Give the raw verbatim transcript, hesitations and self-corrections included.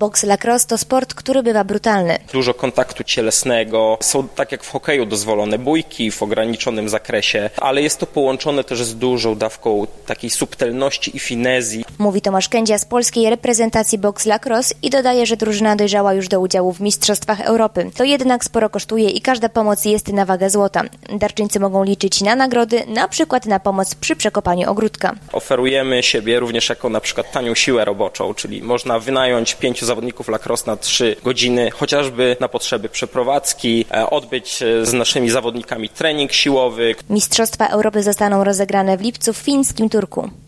Boks lacrosse to sport, który bywa brutalny. Dużo kontaktu cielesnego, są tak jak w hokeju dozwolone bójki w ograniczonym zakresie, ale jest to połączone też z dużą dawką takiej subtelności i finezji. Mówi Tomasz Kędzia z polskiej reprezentacji boks lacrosse i dodaje, że drużyna dojrzała już do udziału w Mistrzostwach Europy. To jednak sporo kosztuje i każda pomoc jest na wagę złota. Darczyńcy mogą liczyć na nagrody, na przykład na pomoc przy przekopaniu ogródka. Oferujemy siebie również jako na przykład tanią siłę roboczą, czyli można wynająć pięciu zawodników lacrosse na trzy godziny, chociażby na potrzeby przeprowadzki, odbyć z naszymi zawodnikami trening siłowy. Mistrzostwa Europy zostaną rozegrane w lipcu w fińskim Turku.